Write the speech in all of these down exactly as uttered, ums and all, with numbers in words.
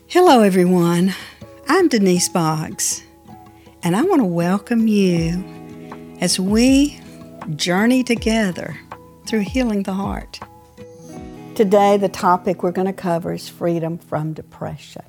Hello, everyone. I'm Denise Boggs, and I want to welcome you as we journey together through healing the heart. Today, the topic we're going to cover is freedom from depression.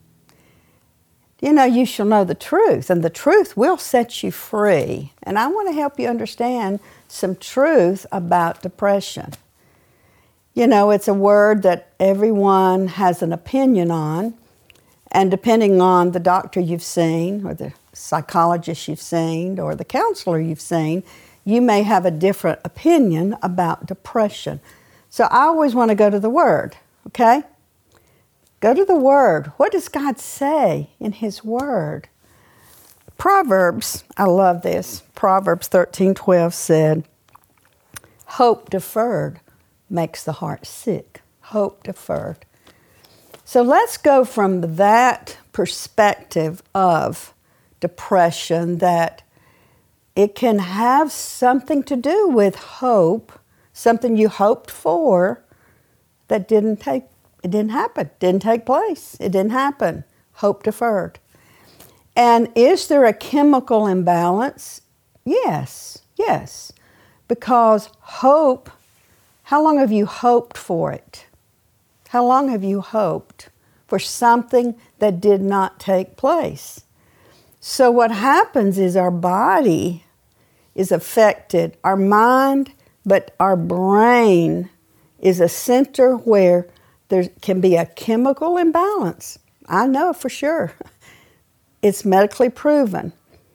You know, you shall know the truth, and the truth will set you free. And I want to help you understand some truth about depression. You know, it's a word that everyone has an opinion on. And depending on the doctor you've seen, or the psychologist you've seen, or the counselor you've seen, you may have a different opinion about depression. So I always want to go to the Word, okay? Go to the Word. What does God say in His Word? Proverbs, I love this. Proverbs thirteen twelve said, "Hope deferred makes the heart sick." Hope deferred. So let's go from that perspective of depression, that it can have something to do with hope, something you hoped for that didn't take, it didn't happen, didn't take place, it didn't happen. Hope deferred. And is there a chemical imbalance? Yes, yes. Because hope, how long have you hoped for it? How long have you hoped for something that did not take place? So what happens is our body is affected, our mind, but our brain is a center where there can be a chemical imbalance. I know for sure. It's medically proven.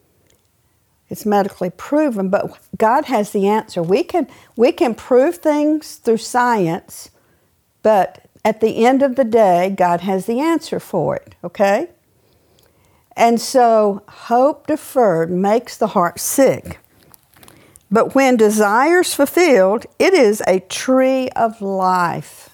It's medically proven, but God has the answer. We can, we can prove things through science, but at the end of the day, God has the answer for it, okay? And so, hope deferred makes the heart sick. But when desires fulfilled, it is a tree of life.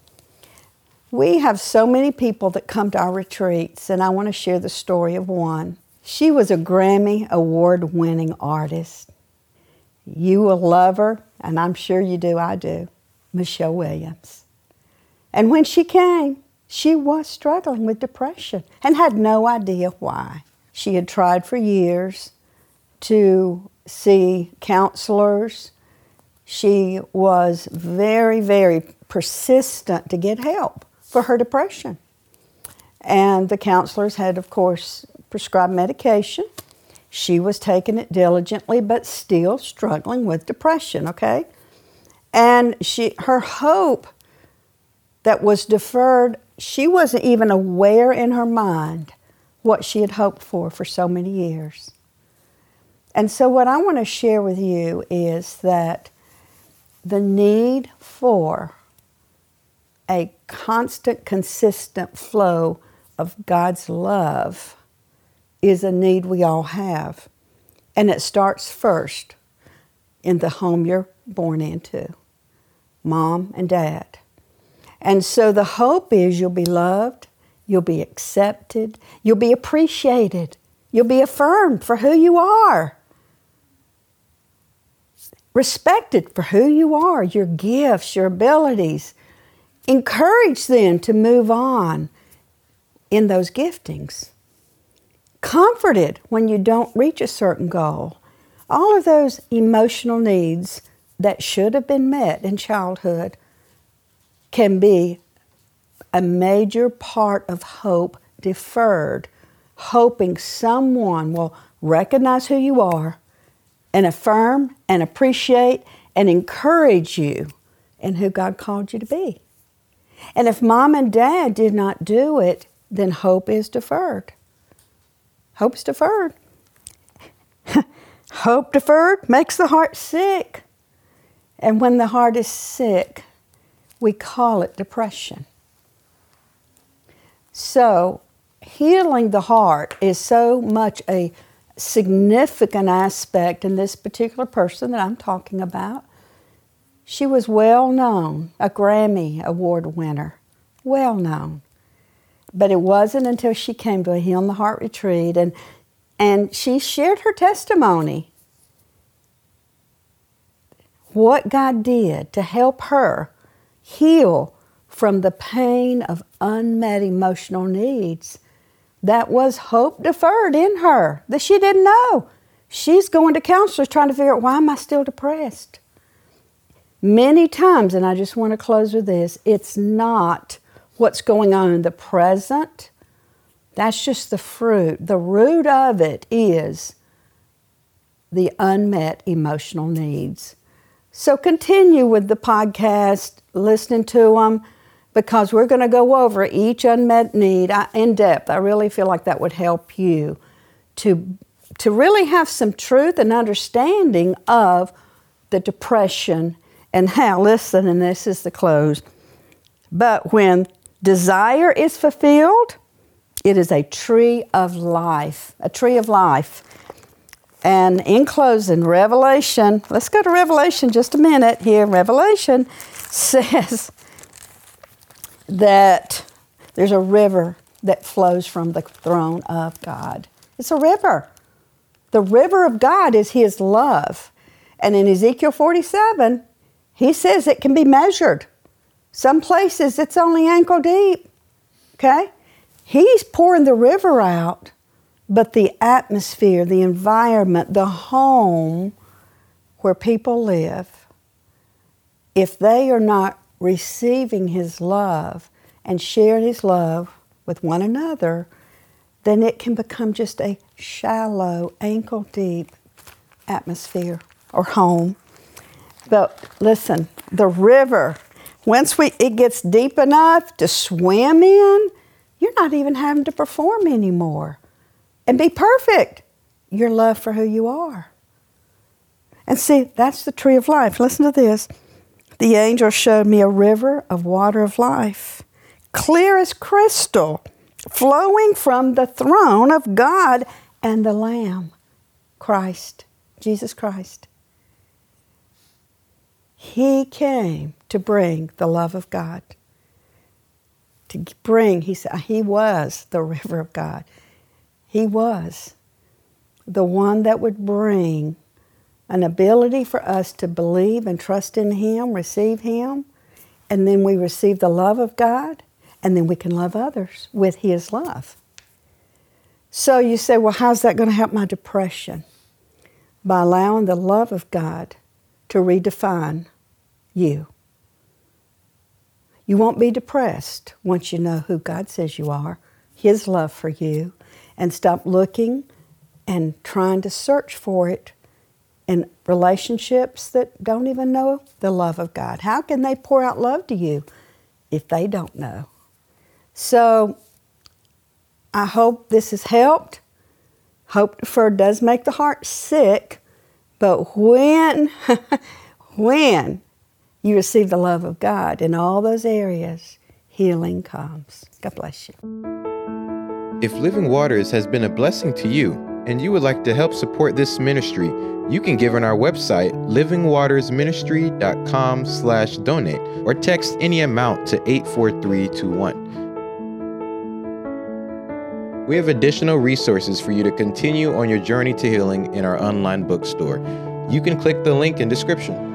We have so many people that come to our retreats, and I want to share the story of one. She was a Grammy Award-winning artist. You will love her, and I'm sure you do, I do, Michelle Williams. And when she came, she was struggling with depression and had no idea why. She had tried for years to see counselors. She was very, very persistent to get help for her depression. And the counselors had, of course, prescribed medication. She was taking it diligently, but still struggling with depression, okay? And she, her hope that was deferred, she wasn't even aware in her mind what she had hoped for for so many years. And so what I want to share with you is that the need for a constant, consistent flow of God's love is a need we all have. And it starts first in the home you're born into, mom and dad. And so the hope is you'll be loved, you'll be accepted, you'll be appreciated, you'll be affirmed for who you are, respected for who you are, your gifts, your abilities. Encourage them to move on in those giftings. Comforted when you don't reach a certain goal. All of those emotional needs that should have been met in childhood can be a major part of hope deferred, hoping someone will recognize who you are and affirm and appreciate and encourage you in who God called you to be. And if mom and dad did not do it, then hope is deferred. Hope's deferred. Hope deferred makes the heart sick. And when the heart is sick, we call it depression. So, healing the heart is so much a significant aspect in this particular person that I'm talking about. She was well known, a Grammy Award winner, well known. But it wasn't until she came to a Healing the Heart retreat and, and she shared her testimony. What God did to help her heal from the pain of unmet emotional needs that was hope deferred in her that she didn't know. She's going to counselors trying to figure out, why am I still depressed? Many times, and I just want to close with this, it's not what's going on in the present. That's just the fruit. The root of it is the unmet emotional needs. So continue with the podcast, listening to them, because we're going to go over each unmet need in depth. I really feel like that would help you to, to really have some truth and understanding of the depression and how, listen, and this is the close, but when desire is fulfilled, it is a tree of life, a tree of life. And in closing, Revelation, let's go to Revelation just a minute here. Revelation says that there's a river that flows from the throne of God. It's a river. The river of God is His love. And in Ezekiel forty-seven, He says it can be measured. Some places it's only ankle deep, okay? He's pouring the river out, but the atmosphere, the environment, the home where people live, if they are not receiving His love and sharing His love with one another, then it can become just a shallow, ankle-deep atmosphere or home. But listen, the river, once we it gets deep enough to swim in, you're not even having to perform anymore and be perfect. Your love for who you are. And see, that's the tree of life. Listen to this. The angel showed me a river of water of life, clear as crystal, flowing from the throne of God and the Lamb, Christ, Jesus Christ. He came to bring the love of God. To bring, he said, He was the river of God. He was the one that would bring an ability for us to believe and trust in Him, receive Him, and then we receive the love of God, and then we can love others with His love. So you say, well, how's that going to help my depression? By allowing the love of God to redefine you. You won't be depressed once you know who God says you are, His love for you, and stop looking and trying to search for it in relationships that don't even know the love of God. How can they pour out love to you if they don't know? So I hope this has helped. Hope deferred does make the heart sick, but when, when you receive the love of God in all those areas, healing comes. God bless you. If Living Waters has been a blessing to you and you would like to help support this ministry, you can give on our website, livingwatersministry.com slash donate, or text any amount to eight four three two one. We have additional resources for you to continue on your journey to healing in our online bookstore. You can click the link in description.